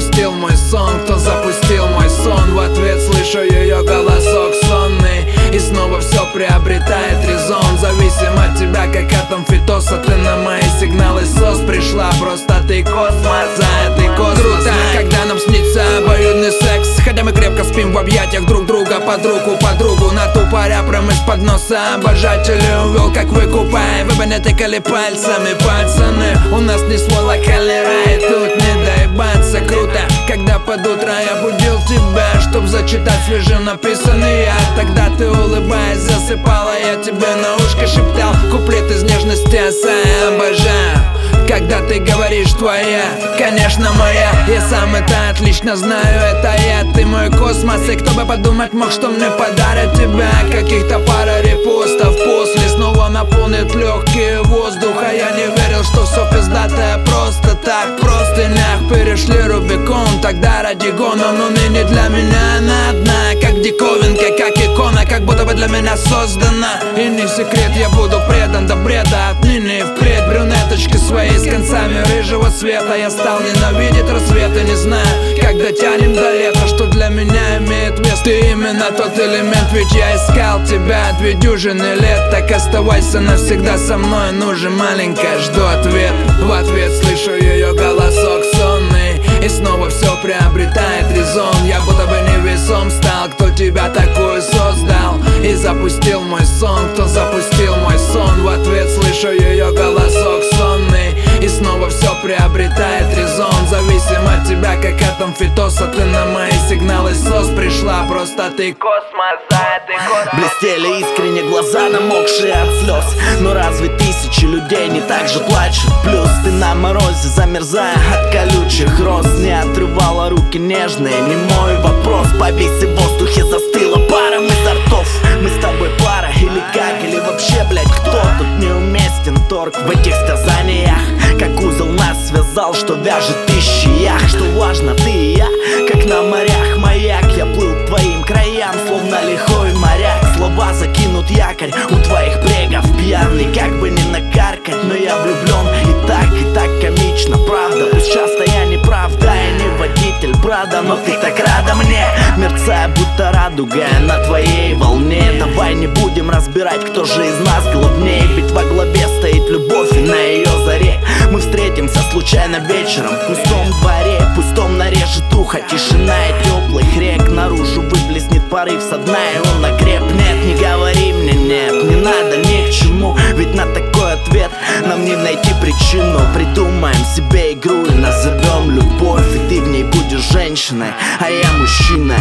запустил мой сон? Кто запустил мой сон? В ответ слышу ее голосок сонный, и снова все приобретает резон. Зависим от тебя, как атом фитоса. Ты на мои сигналы СОС пришла. Просто ты космос, а ты космос. Круто, когда нам снится обоюдный секс, хотя мы крепко спим в объятиях друг друга, под руку, подругу на тупоря прям из-под носа. Обожателей увел, как выкупай. Вы бы не тыкали пальцами, пацаны. У нас не свой локальный рай, тут не доебаться. Круто, когда под утро я будил тебя, чтоб зачитать свеженаписанный я. Тогда ты, улыбаясь, засыпала, я тебе на ушко шептал куплет из нежности, я обожаю, когда ты говоришь твоя, конечно моя. Я сам это отлично знаю, это я, ты мой космос. И кто бы подумать мог, что мне подарят тебя. Каких-то пара репостов после снова наполнит легкие воздуха. Я не верил, что все пиздатое просто так, просто нях перешли Рубикон. Тогда ради гона, но ныне для меня она одна, как диковинка, как икона, как будто бы для меня создана. И не секрет, я буду предан до бреда отныне и впредь. Брюнеточки своей с концами рыжего цвета. Я стал ненавидеть рассветы, не знаю, как дотянем до лета, что для меня имеет вес. Ты именно тот элемент, ведь я искал тебя 2 дюжины лет. Так оставайся навсегда со мной, ну же маленькая, жду ответ. В ответ слышу ее голосок сонный, и снова все приобретает резон. Я будто бы невесом стал, кто тебя такую создал и запустил мой сон? Кто запустил мой сон? В ответ слышу ее голосок сонный, и снова все приобретает резон. Зависим от тебя, как атом фитоса. Ты на мои сигналы СОС пришла. Просто ты космос, а ты космос. Блестели искренне глаза, намокшие от слез. Но разве тысячи людей не так же плачут? Плюс ты на морозе, замерзая от колючих роз, не отрывала руки нежные. Не мой вопрос, повис и в воздухе застыла паром изо ртов. Мы с тобой пара или как? Или вообще, блять, кто? Тут неуместен торг в этих сказаниях. Как узел нас связал, что вяжет тысячи ях. Что важно, ты и я, как на морях маяк. Я плыл к твоим краям, словно лихой моряк. Слова закинут якорь у твоих брегов. Пьяный, как бы не накаркать, но я влюблен и так комично. Правда, пусть часто я не прав, да, я не водитель, правда, но ты так рада мне. Мерцая, будто радуга на твоей волне. Давай не будем разбирать, кто же из нас главнее. Ведь во главе стоит любовь, и на ее заре мы встретимся случайно вечером в пустом дворе. Пустом нарежет ухо тишина и теплых рек. Наружу выплеснет порыв со дна, и он окрепнет. Не говори мне нет, не надо ни к чему, ведь на такой ответ нам не найти причину. Придумаем себе игру и назовем любовь, и ты в ней будешь женщиной, а я мужчиной.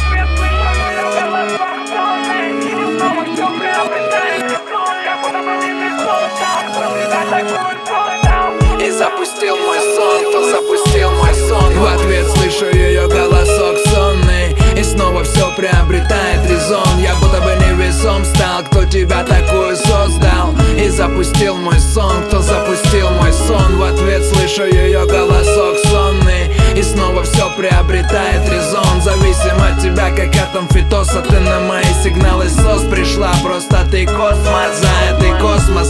И запустил мой сон, кто запустил мой сон? В ответ слышу ее голосок сонный, и снова все приобретает резон. Я будто бы невесом стал, кто тебя такую создал и запустил мой сон? Кто запустил мой сон? В ответ слышу ее голосок сонный, и снова все приобретает резон. Зависим от тебя, как атом фитоса. Ты на мои сигналы СОС пришла. Просто ты космос, а ты космос.